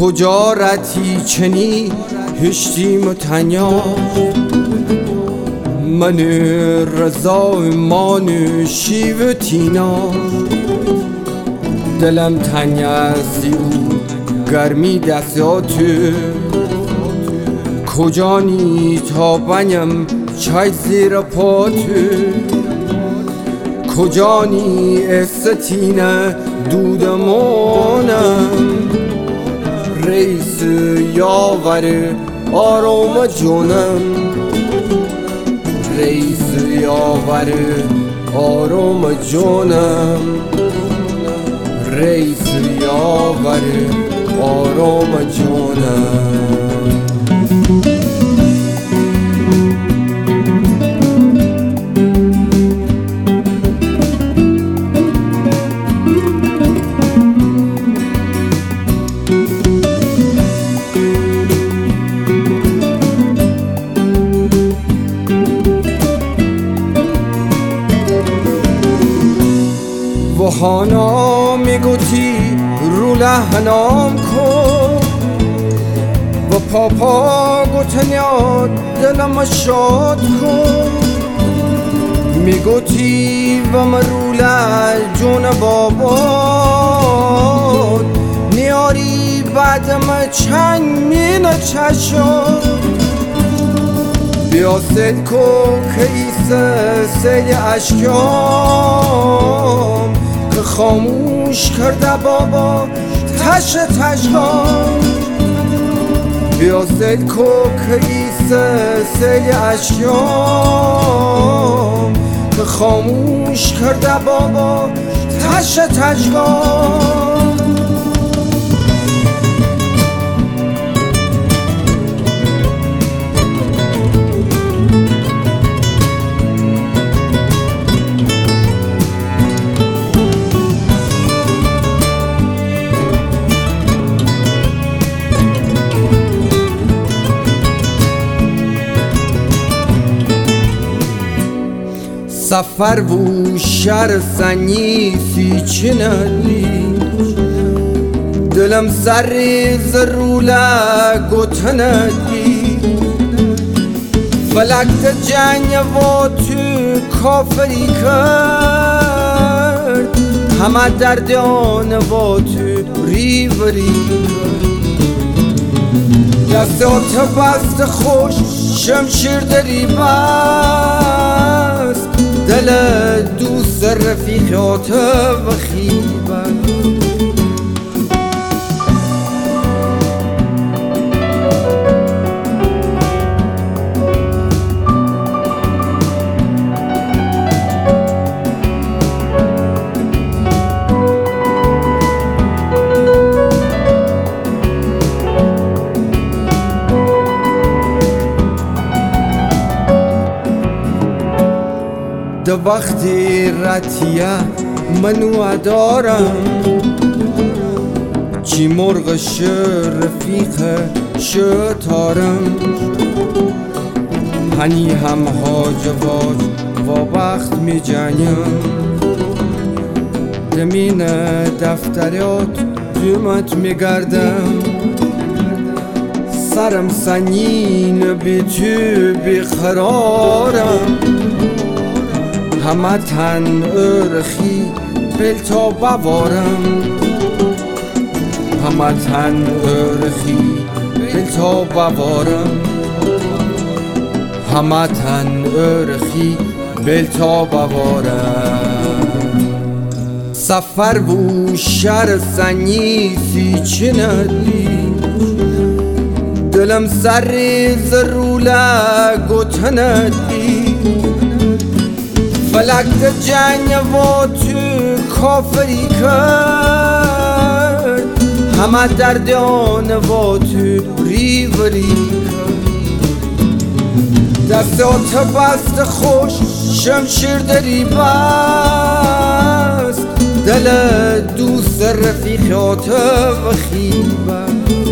کجا رتی چنی هشتیم تنیا من رضا مان شیو تینا دلم تنگ از او گرمی دستاتو کجانی تا بنیم چای زیر پاتو کجانی استینه دودمونم رئیس یاور آروم جونم رئیس یاور آروم جونم رئیس یاور آروم جونم وحانا میگوتی رو لحنام کن و پاپا گوتنیاد دلم شاد کن میگوتی و مرول جون باباد نیاری بعدم چنگ مینه چشم بیا سد کن که ایسه سید اشکام که خاموش کرده بابا تش تشکام بیا سد کن که ایسه سید اشکام که خاموش کرده بابا تش تشکام سفر و شهر سنی سی چنلی دلم سری زروله گوتندی فلک جنگ و تو کافری کرد همه دردان و تو ریوری دستات بست خوش شمشیر دری بست دل دوست رفیقات و خیبر دو وقتی رتیه منو دارم چی مرغ رفیق شتارم هنی هم حاجوات و وقت می جنیم دمین دفترات دومت می گردم سرم سنین بی تو بی قرارم همه تن ارخی بلتا بوارم همه تن ارخی بلتا بوارم همه تن ارخی بلتا بوارم سفر و شهر سنی سی چنلی دلم سری زروله گوتندی فلک جنگ و تو کافری کرد همه دردان و تو ریوری دستات بست خوش شمشیر دری بست دل دوست رفیقات و خیبر